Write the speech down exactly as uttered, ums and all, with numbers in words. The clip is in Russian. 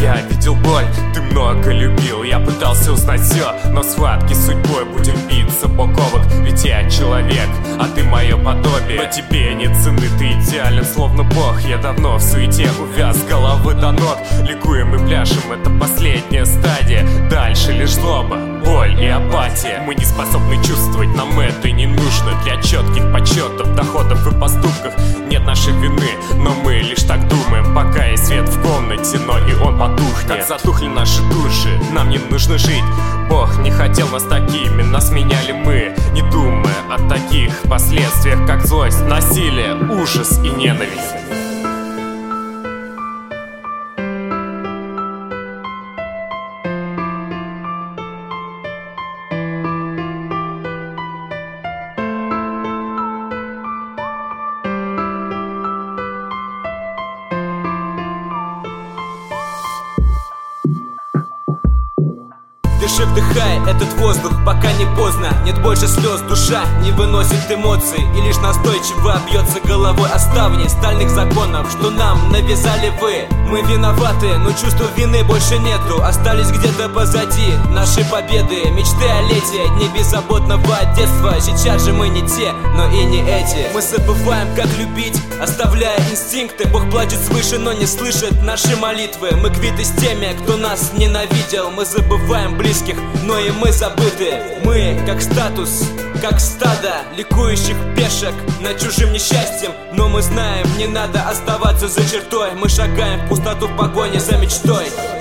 Я видел боль, ты много любил. Я пытался узнать все, но схватки с судьбой будем биться бок о бок. Ведь я человек, а ты мое подобие. Но тебе нет цены, ты идеален, словно бог. Я давно в суете увяз, с головы до ног. Ликуем и пляшем, это последняя стадия. Дальше лишь злоба, боль и апатия. Мы не способны чувствовать, нам это не нужно. Для четких подсчетов, доходов и поступков нет нашей вины, но мы лишь так думаем. Пока есть свет в комнате, но и он потухнет. Как затухли наши души, нам не нужно жить. Бог не хотел нас такими, нас меняли мы, не думая о таких последствиях, как злость, насилие, ужас и ненависть. Дыши, вдыхай этот воздух, пока не поздно. Нет больше слез, душа не выносит эмоций. И лишь настойчиво бьется головой о ставни стальных законов, что нам навязали вы. Мы виноваты, но чувства вины больше нету. Остались где-то позади наши победы, мечты о лете, дни беззаботного детства. Сейчас же мы не те, но и не эти. Мы забываем, как любить, оставляя инстинкты. Бог плачет свыше, но не слышит наши молитвы. Мы квиты с теми, кто нас ненавидел. Мы забываем близких, но и мы забыты. Мы как статус, как стадо ликующих пешек над чужим несчастьем. Но мы знаем, не надо оставаться за чертой. Мы шагаем в пустоту в погоне за мечтой.